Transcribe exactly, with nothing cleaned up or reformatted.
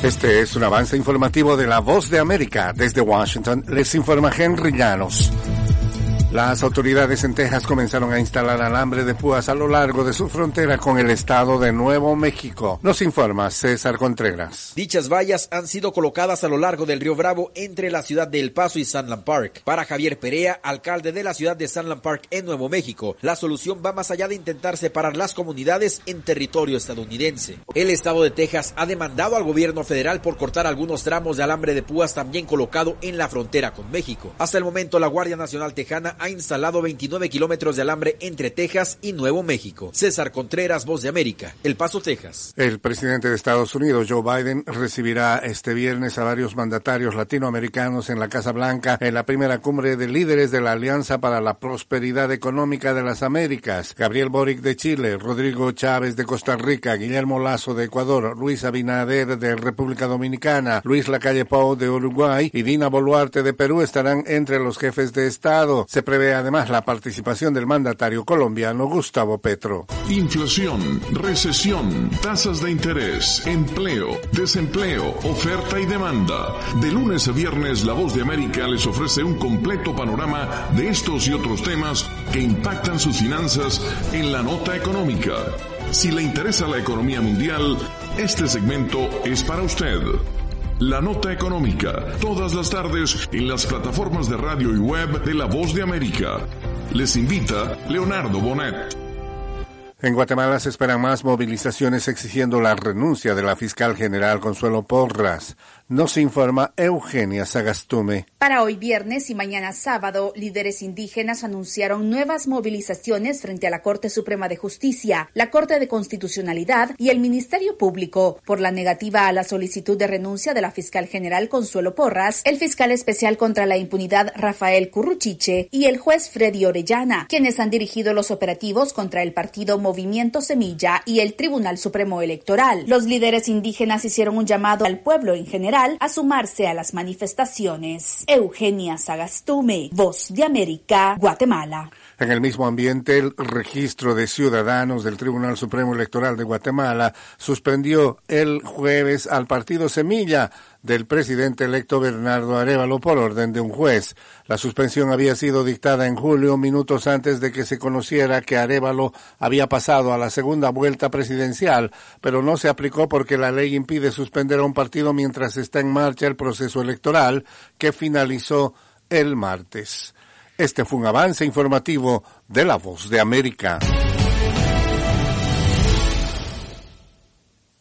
Este es un avance informativo de La Voz de América. Desde Washington les informa Henry Llanos. Las autoridades en Texas comenzaron a instalar alambre de púas a lo largo de su frontera con el estado de Nuevo México. Nos informa César Contreras. Dichas vallas han sido colocadas a lo largo del río Bravo entre la ciudad de El Paso y Sunland Park. Para Javier Perea, alcalde de la ciudad de Sunland Park en Nuevo México, la solución va más allá de intentar separar las comunidades en territorio estadounidense. El estado de Texas ha demandado al gobierno federal por cortar algunos tramos de alambre de púas también colocado en la frontera con México. Hasta el momento, la Guardia Nacional Tejana ha instalado veintinueve kilómetros de alambre entre Texas y Nuevo México. César Contreras, Voz de América, El Paso, Texas. El presidente de Estados Unidos, Joe Biden, recibirá este viernes a varios mandatarios latinoamericanos en la Casa Blanca en la primera cumbre de líderes de la Alianza para la Prosperidad Económica de las Américas. Gabriel Boric de Chile, Rodrigo Chávez de Costa Rica, Guillermo Lasso de Ecuador, Luis Abinader de República Dominicana, Luis Lacalle Pou de Uruguay y Dina Boluarte de Perú estarán entre los jefes de Estado. Se prevé además la participación del mandatario colombiano Gustavo Petro. Inflación, recesión, tasas de interés, empleo, desempleo, oferta y demanda. De lunes a viernes, La Voz de América les ofrece un completo panorama de estos y otros temas que impactan sus finanzas en la nota económica. Si le interesa la economía mundial, este segmento es para usted. La Nota Económica, todas las tardes en las plataformas de radio y web de La Voz de América. Les invita Leonardo Bonet. En Guatemala se esperan más movilizaciones exigiendo la renuncia de la fiscal general Consuelo Porras. Nos informa Eugenia Sagastume. Para hoy viernes y mañana sábado, líderes indígenas anunciaron nuevas movilizaciones frente a la Corte Suprema de Justicia, la Corte de Constitucionalidad y el Ministerio Público por la negativa a la solicitud de renuncia de la fiscal general Consuelo Porras, el fiscal especial contra la impunidad Rafael Curruchiche y el juez Freddy Orellana, quienes han dirigido los operativos contra el partido Movimiento Semilla y el Tribunal Supremo Electoral. Los líderes indígenas hicieron un llamado al pueblo en general a sumarse a las manifestaciones. Eugenia Sagastume, Voz de América, Guatemala. En el mismo ambiente, el Registro de Ciudadanos del Tribunal Supremo Electoral de Guatemala suspendió el jueves al partido Semilla del presidente electo Bernardo Arévalo por orden de un juez. La suspensión había sido dictada en julio, minutos antes de que se conociera que Arévalo había pasado a la segunda vuelta presidencial, pero no se aplicó porque la ley impide suspender a un partido mientras está en marcha el proceso electoral que finalizó el martes. Este fue un avance informativo de La Voz de América.